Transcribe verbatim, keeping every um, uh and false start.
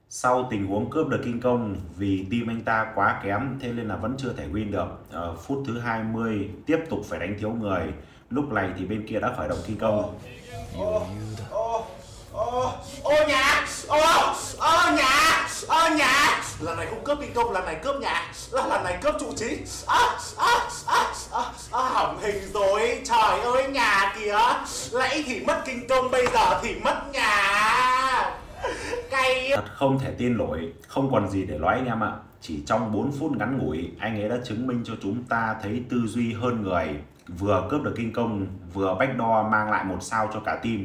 Sau tình huống cướp được kinh công, vì team anh ta quá kém thế nên là vẫn chưa thể win được. Ở phút thứ hai mươi tiếp tục phải đánh thiếu người. Lúc này thì bên kia đã khởi động kinh công. Ô, ô, ô, ô nhà, ô, ô nhà, ô nhà. Lần này không cướp kinh công, lần này cướp nhà, lần này cướp trụ trí. À, à, à, à, à, hỏng hình rồi, trời ơi nhà kìa. Nãy thì mất kinh công, bây giờ thì mất nhà. Cay. Thật không thể tin nổi, không còn gì để nói anh em ạ. Chỉ trong bốn phút ngắn ngủi, anh ấy đã chứng minh cho chúng ta thấy tư duy hơn người. Vừa cướp được kinh công, vừa backdoor mang lại một sao cho cả team.